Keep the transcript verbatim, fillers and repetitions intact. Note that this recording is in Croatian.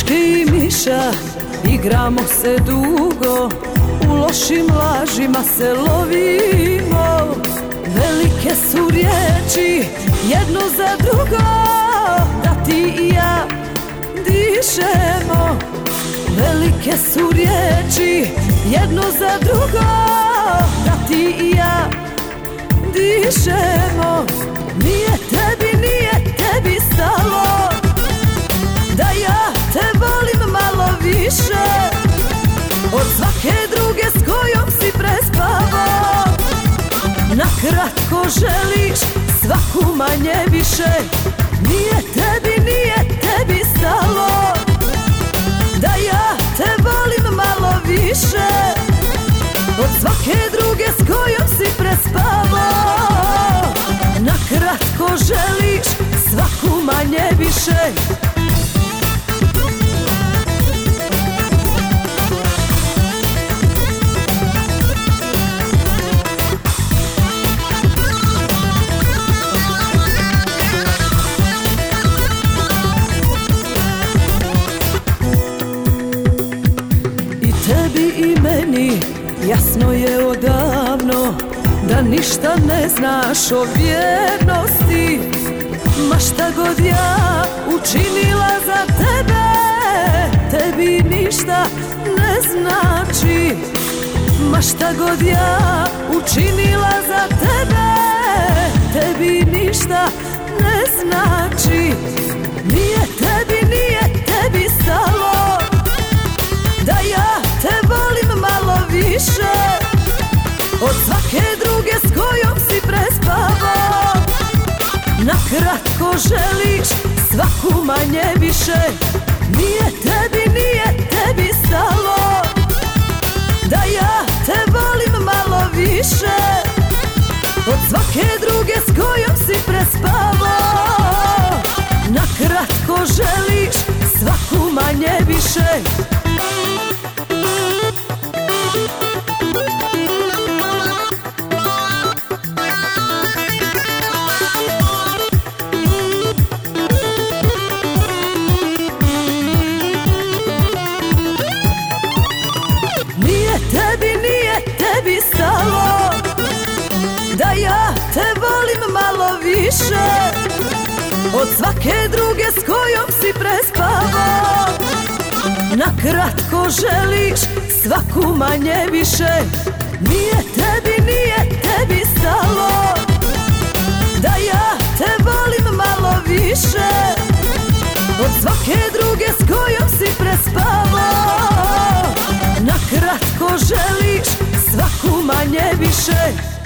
Ti i Miša igramo se dugo, u lošim lažima se lovimo. Velike su riječi jedno za drugo, da ti i ja dišemo. Velike su riječi jedno za drugo, da ti i ja dišemo. Nije tebi, nije tebi stalo da ja te volim malo više od svake druge s kojom si prespavao. Nakratko želiš svaku manje više. Nije tebi, nije tebi stalo da ja te volim malo više od svake druge s kojom si prespavao. Nakratko želiš svaku manje više. Tebi i meni jasno je odavno da ništa ne znaš o vjernosti. Ma šta god ja učinila za tebe, tebi ništa ne znači. Ma šta god ja učinila za tebe, tebi ništa ne znači. Nije tebi, nije tebi stalo da ja te volim malo više od svake druge s kojom si prespavao. Nakratko želiš svaku manje više. Nije tebi, nije tebi stalo da ja te volim malo više od svake druge s kojom si prespavao. Nakratko želiš svaku manje više. Tebi, nije tebi stalo da ja te volim malo više od svake druge s kojom si prespavao. Nakratko želiš svaku manje više. Nije tebi, nije tebi stalo da ja te volim malo više od svake druge s kojom si prespavao. Nakratko želiš svaku manje više.